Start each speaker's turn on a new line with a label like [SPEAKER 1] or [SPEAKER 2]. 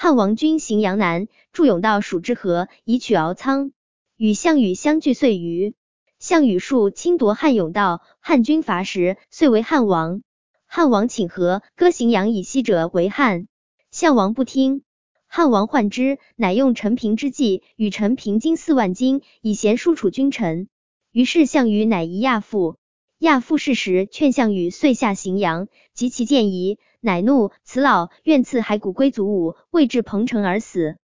[SPEAKER 1] 汉王军行阳南，筑甬道蜀之河，以取敖仓。与项羽相距岁余。项羽数侵夺汉甬道，汉军伐食，遂为汉王。汉王请和，割荥阳以西者为汉。项王不听。汉王患之，乃用陈平之计，与陈平金4万斤，以贤叔楚君臣。于是项羽乃移亚父。亚父事时，劝项羽遂下荥阳，及其见疑，乃怒，辞老，愿赐骸骨归祖武，未至彭城而死。